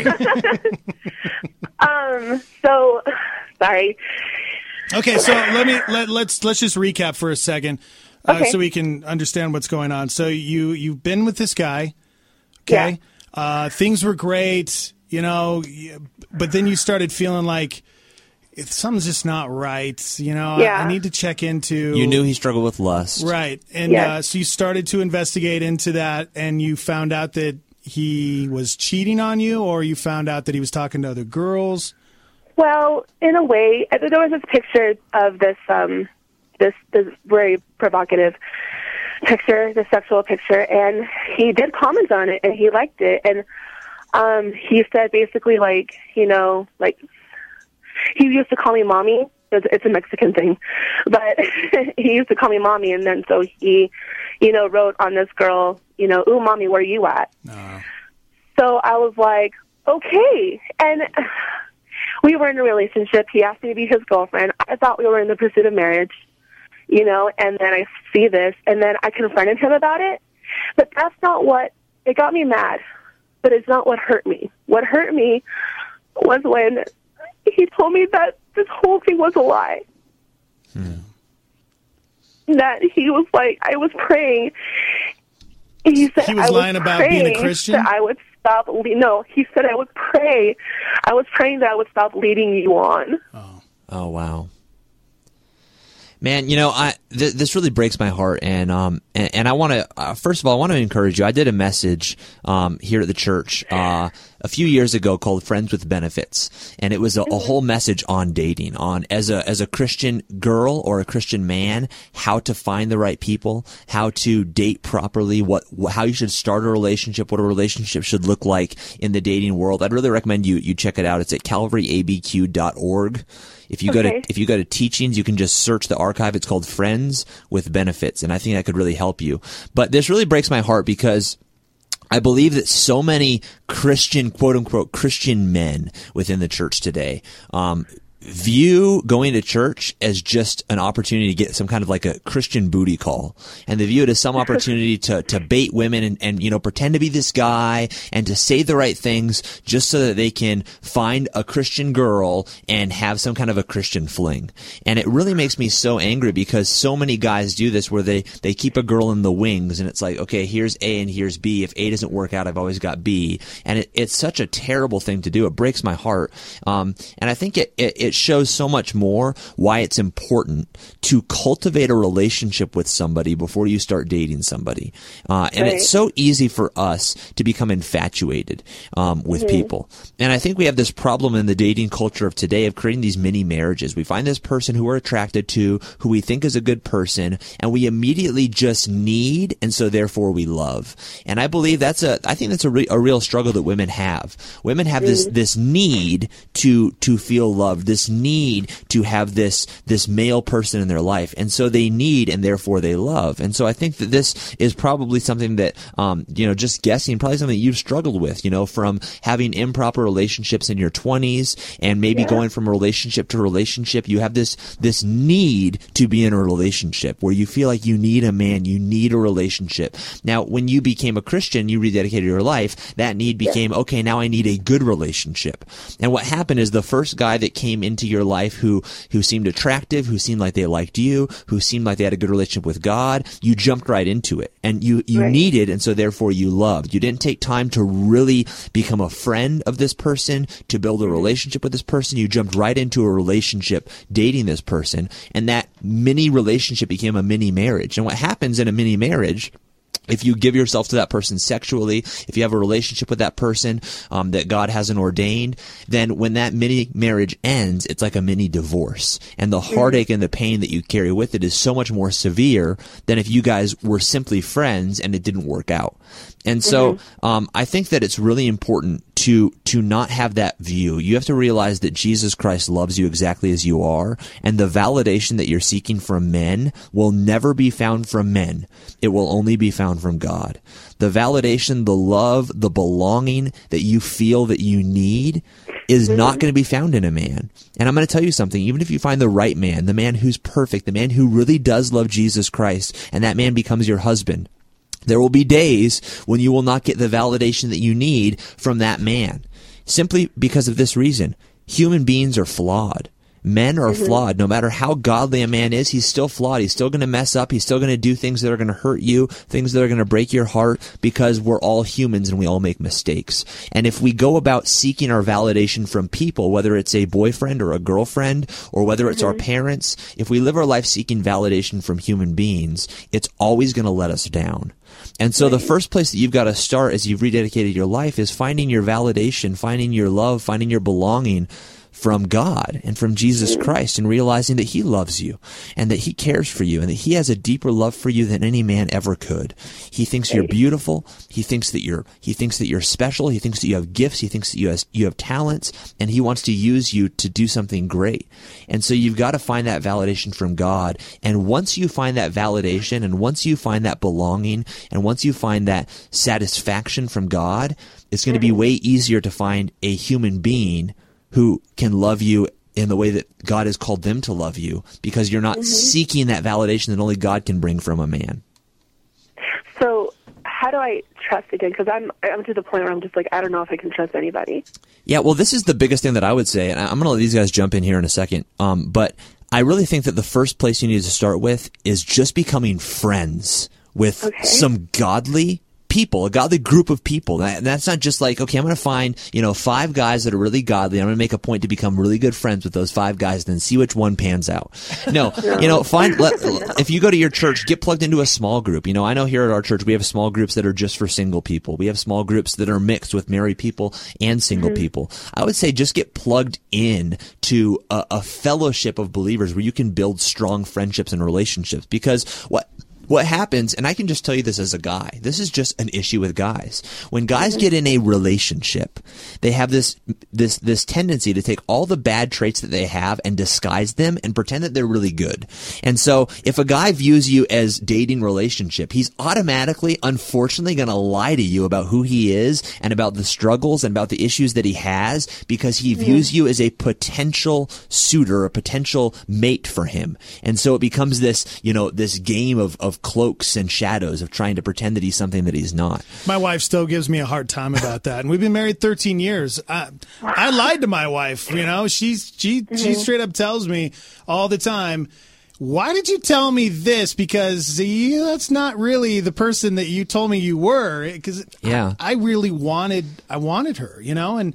So, sorry. Okay, so let's just recap for a second, Okay. so we can understand what's going on. So you've been with this guy, okay? Things were great, you know, but then you started feeling like if something's just not right, you know, Yeah. I need to check into. You knew he struggled with lust. Right. And Yes. so you started to investigate into that, and you found out that he was cheating on you, or you found out that he was talking to other girls? Well, in a way, there was this picture of this very provocative picture, the sexual picture, and he did comment on it, and he liked it, and he said basically, like, you know, like, he used to call me mommy. It's a Mexican thing, but he used to call me mommy, and then so he, you know, wrote on this girl, you know, ooh, mommy, where you at? So I was like, okay, and we were in a relationship. He asked me to be his girlfriend. I thought we were in the pursuit of marriage, you know, and then I see this, and then I confronted him about it, but that's not what, it got me mad, but it's not what hurt me. What hurt me was when he told me that this whole thing was a lie. That he was like, I was praying. He said He was lying about being a Christian? That I would stop. No, he said I would pray. I was praying that I would stop leading you on. Oh, wow. Man, you know, this really breaks my heart, and I want to first of all, I want to encourage you. I did a message here at the church a few years ago called "Friends with Benefits," and it was a whole message on dating, on as a Christian girl or a Christian man, how to find the right people, how to date properly, how you should start a relationship, what a relationship should look like in the dating world. I'd really recommend you check it out. It's at calvaryabq.org. If you go to teachings, you can just search the archive. It's called Friends with Benefits, and I think that could really help you. But this really breaks my heart because I believe that so many Christian, quote unquote, Christian men within the church today, view going to church as just an opportunity to get some kind of like a Christian booty call. And they view it as some opportunity to bait women and, you know, pretend to be this guy and to say the right things just so that they can find a Christian girl and have some kind of a Christian fling. And it really makes me so angry because so many guys do this where they keep a girl in the wings and it's like, okay, here's A and here's B. If A doesn't work out, I've always got B. And it's such a terrible thing to do. It breaks my heart. And I think it shows so much more why it's important to cultivate a relationship with somebody before you start dating somebody. And it's so easy for us to become infatuated with people. And I think we have this problem in the dating culture of today of creating these mini marriages. We find this person who we're attracted to, who we think is a good person, and we immediately just need, and so therefore we love. And I believe I think that's a real struggle that women have. Women have this need to feel loved, this need to have this male person in their life, and so they need, and therefore they love. And so I think that this is probably something that, just guessing, probably something that you've struggled with, from having improper relationships in your 20s, and maybe going from relationship to relationship. You have this need to be in a relationship where you feel like you need a man, you need a relationship. Now, when you became a Christian, you rededicated your life, that need became, okay, now I need a good relationship. And what happened is the first guy that came into your life who seemed attractive, who seemed like they liked you, who seemed like they had a good relationship with God, you jumped right into it. And you needed, and so therefore you loved. You didn't take time to really become a friend of this person, to build a relationship with this person. You jumped right into a relationship dating this person, and that mini relationship became a mini marriage. And what happens in a mini marriage, if you give yourself to that person sexually, if you have a relationship with that person that God hasn't ordained, then when that mini marriage ends, it's like a mini divorce. And the heartache and the pain that you carry with it is so much more severe than if you guys were simply friends and it didn't work out. And so I think that it's really important to not have that view. You have to realize that Jesus Christ loves you exactly as you are, and the validation that you're seeking from men will never be found from men. It will only be found from God. The validation, the love, the belonging that you feel that you need is not going to be found in a man. And I'm going to tell you something, even if you find the right man, the man who's perfect, the man who really does love Jesus Christ, and that man becomes your husband, there will be days when you will not get the validation that you need from that man. Simply because of this reason. Human beings are flawed. Men are flawed. No matter how godly a man is, he's still flawed. He's still going to mess up. He's still going to do things that are going to hurt you, things that are going to break your heart, because we're all humans and we all make mistakes. And if we go about seeking our validation from people, whether it's a boyfriend or a girlfriend, or whether it's our parents, if we live our life seeking validation from human beings, it's always going to let us down. And so the first place that you've got to start as you've rededicated your life is finding your validation, finding your love, finding your belonging from God and from Jesus Christ, and realizing that he loves you and that he cares for you and that he has a deeper love for you than any man ever could. He thinks you're beautiful. He thinks that you're special. He thinks that you have gifts. He thinks that you have talents, and he wants to use you to do something great. And so you've got to find that validation from God. And once you find that validation, and once you find that belonging, and once you find that satisfaction from God, it's going to be way easier to find a human being who can love you in the way that God has called them to love you, because you're not seeking that validation that only God can bring from a man. So how do I trust again? Because I'm to the point where I'm just like, I don't know if I can trust anybody. Yeah, well, this is the biggest thing that I would say, and I'm going to let these guys jump in here in a second, but I really think that the first place you need to start with is just becoming friends with some godly people, a godly group of people. That's not just like, okay, I'm going to find, 5 guys that are really godly. I'm going to make a point to become really good friends with those 5 guys, and then see which one pans out. No, if you go to your church, get plugged into a small group. I know here at our church, we have small groups that are just for single people. We have small groups that are mixed with married people and single people. I would say just get plugged in to a fellowship of believers where you can build strong friendships and relationships, because what happens, and I can just tell you this as a guy, this is just an issue with guys. When guys get in a relationship, they have this tendency to take all the bad traits that they have and disguise them and pretend that they're really good. And so if a guy views you as dating relationship, he's automatically, unfortunately, going to lie to you about who he is and about the struggles and about the issues that he has, because he views you as a potential suitor, a potential mate for him. And so it becomes this, this game of cloaks and shadows, of trying to pretend that he's something that he's not. My wife still gives me a hard time about that, and we've been married 13 years. I lied to my wife. She straight up tells me all the time, "Why did you tell me this? Because that's not really the person that you told me you were." Because I really wanted her, and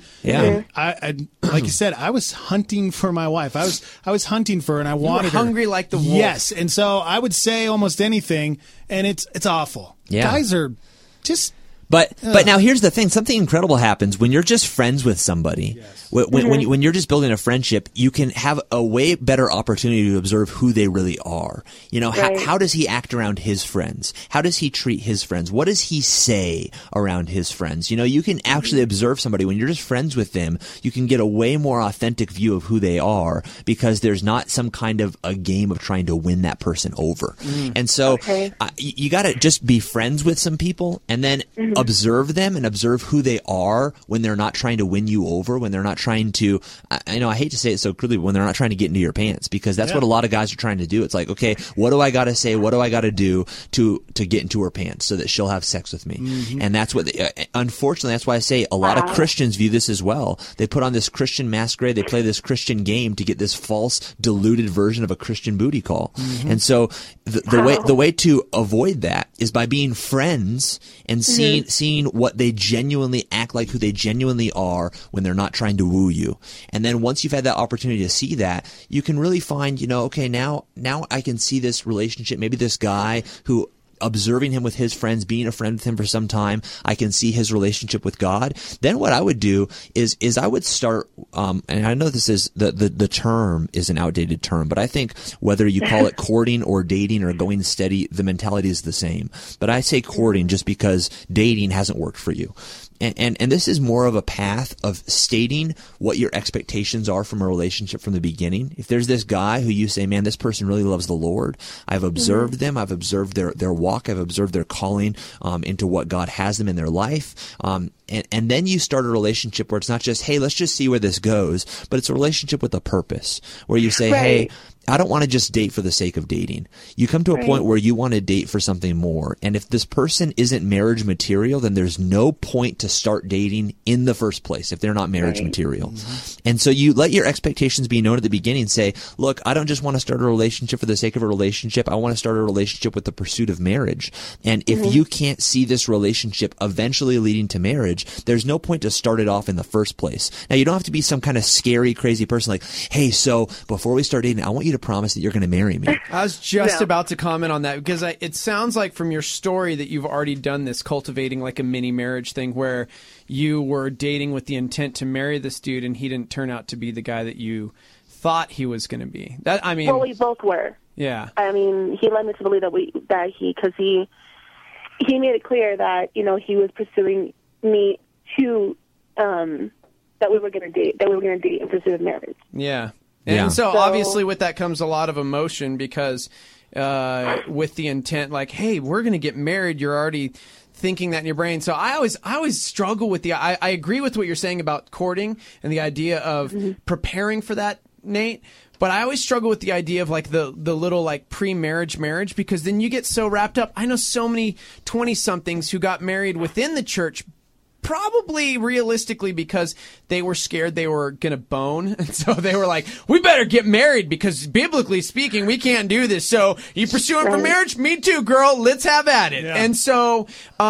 I like you said, I was hunting for my wife. I was hunting for her, and I wanted her. Hungry like the wolf. Yes, and so I would say almost anything, and it's awful. Yeah. Guys are just. But now here's the thing. Something incredible happens when you're just friends with somebody. Yes. When you're just building a friendship, you can have a way better opportunity to observe who they really are. How does he act around his friends? How does he treat his friends? What does he say around his friends? You can actually observe somebody when you're just friends with them. You can get a way more authentic view of who they are, because there's not some kind of a game of trying to win that person over. And so you got to just be friends with some people, and then observe them and observe who they are when they're not trying to win you over, when they're not trying to, I hate to say it so crudely, but when they're not trying to get into your pants, because that's what a lot of guys are trying to do. It's like, okay, what do I got to say? What do I got to do to get into her pants so that she'll have sex with me? And that's what, unfortunately, that's why I say a lot of Christians view this as well. They put on this Christian masquerade. They play this Christian game to get this false, diluted version of a Christian booty call. And so the way to avoid that is by being friends and seeing what they genuinely act like, who they genuinely are when they're not trying to woo you. And then once you've had that opportunity to see that, you can really find, okay, now I can see this relationship, maybe this guy who, observing him with his friends, being a friend with him for some time, I can see his relationship with God. Then what I would do is I would start, and I know this is, the term is an outdated term, but I think whether you call it courting or dating or going steady, the mentality is the same. But I say courting just because dating hasn't worked for you. And this is more of a path of stating what your expectations are from a relationship from the beginning. If there's this guy who you say, man, this person really loves the Lord, I've observed them, I've observed their walk, I've observed their calling into what God has them in their life. And then you start a relationship where it's not just, hey, let's just see where this goes, but it's a relationship with a purpose, where you say, hey, I don't want to just date for the sake of dating. You come to a point where you want to date for something more. And if this person isn't marriage material, then there's no point to start dating in the first place if they're not marriage material. Mm-hmm. And so you let your expectations be known at the beginning. Say, look, I don't just want to start a relationship for the sake of a relationship. I want to start a relationship with the pursuit of marriage. And if you can't see this relationship eventually leading to marriage, there's no point to start it off in the first place. Now, you don't have to be some kind of scary, crazy person like, hey, so before we start dating, I want you to promise that you're going to marry me. I was just about to comment on that because it sounds like from your story that you've already done this, cultivating like a mini marriage thing where you were dating with the intent to marry this dude and he didn't turn out to be the guy that you thought he was going to be. Well, we both were. Yeah. I mean, he led me to believe that he made it clear that, you know, he was pursuing me to that we were going to date in pursuit of marriage. Yeah. And so obviously with that comes a lot of emotion because with the intent like, hey, we're going to get married, you're already thinking that in your brain. So I always struggle with I agree with what you're saying about courting and the idea of preparing for that, Nate. But I always struggle with the idea of like the little like pre-marriage marriage because then you get so wrapped up. I know so many 20-somethings who got married within the church probably realistically because they were scared they were going to bone. And so they were like, we better get married because biblically speaking, we can't do this. So you pursuing for marriage? Me too, girl. Let's have at it. Yeah. And so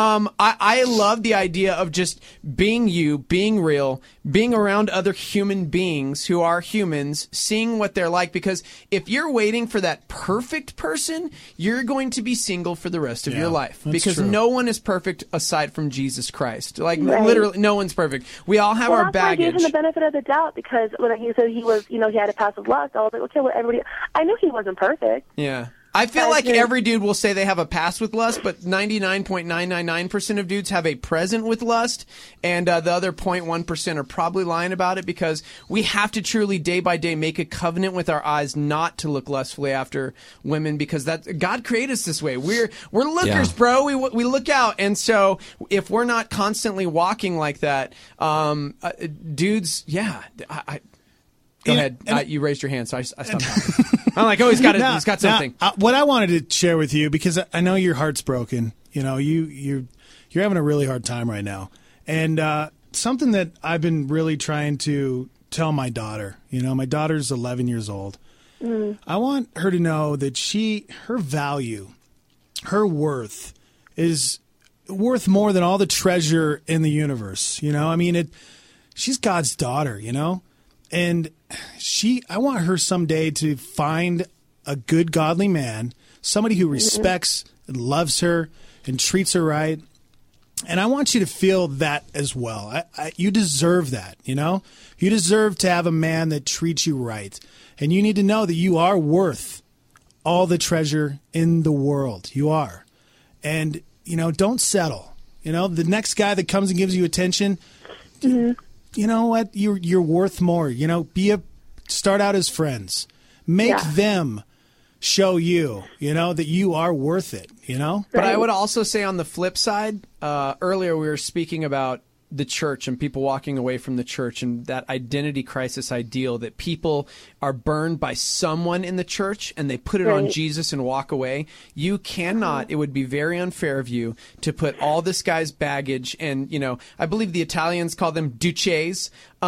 I love the idea of just being you, being real, being around other human beings who are humans, seeing what they're like. Because if you're waiting for that perfect person, you're going to be single for the rest of your life. Because no one is perfect aside from Jesus Christ. Like, literally, no one's perfect. We all have our baggage. I gave him the benefit of the doubt because when he said he was, you know, he had a past of lust, I was like, okay, well, everybody. I knew he wasn't perfect. Yeah. I feel like every dude will say they have a past with lust, but 99.999% of dudes have a present with lust, and the other 0.1% are probably lying about it because we have to truly day by day make a covenant with our eyes not to look lustfully after women because that God created us this way. We're lookers, bro. We look out, and so if we're not constantly walking like that, dudes, Go ahead. You raised your hand, so I stopped talking. I'm like, he's got something. What I wanted to share with you, because I know your heart's broken. You know, you're having a really hard time right now, and something that I've been really trying to tell my daughter. You know, my daughter's 11 years old. I want her to know that her value, her worth, is worth more than all the treasure in the universe. You know, I mean, she's God's daughter. You know. And I want her someday to find a good, godly man, somebody who respects and loves her and treats her right. And I want you to feel that as well. You deserve that, you know? You deserve to have a man that treats you right. And you need to know that you are worth all the treasure in the world. You are. And, you know, don't settle. You know, the next guy that comes and gives you attention, you know what? You're worth more. You know, start out as friends. Make them show you, you know, that you are worth it, you know? But I would also say on the flip side, earlier we were speaking about the church and people walking away from the church and that identity crisis ideal that people are burned by someone in the church and they put it on Jesus and walk away. You cannot, it would be very unfair of you to put all this guy's baggage and, you know, I believe the Italians call them duces.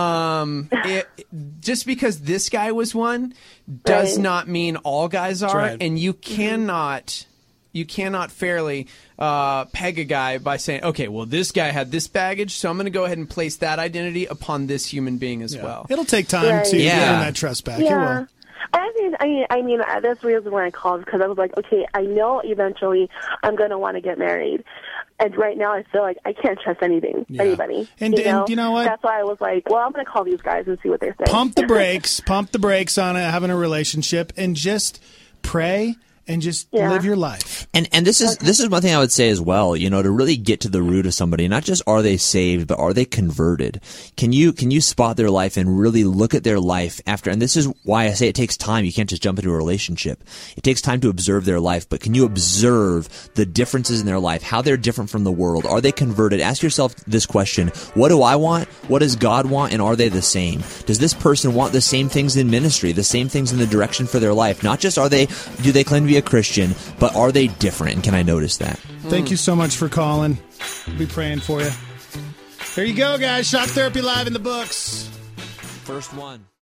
Just because this guy was one does not mean all guys are. Right. And you cannot fairly peg a guy by saying, okay, well, this guy had this baggage, so I'm going to go ahead and place that identity upon this human being as well. It'll take time to earn that trust back. Yeah. It will. I mean, that's the reason why I called, because I was like, okay, I know eventually I'm going to want to get married. And right now I feel like I can't trust anybody. And you know what? That's why I was like, well, I'm going to call these guys and see what they say. Pump the brakes on having a relationship and just pray and just live your life. And this is one thing I would say as well, to really get to the root of somebody, not just are they saved, but are they converted? Can you spot their life and really look at their life after, and this is why I say it takes time. You can't just jump into a relationship. It takes time to observe their life, but can you observe the differences in their life, how they're different from the world? Are they converted? Ask yourself this question: what do I want? What does God want? And are they the same? Does this person want the same things in ministry, the same things in the direction for their life? Not just do they claim to be a Christian, but are they different? And can I notice that? Thank you so much for calling. We'll be praying for you. There you go, guys. Shop Therapy Live in the books. First one.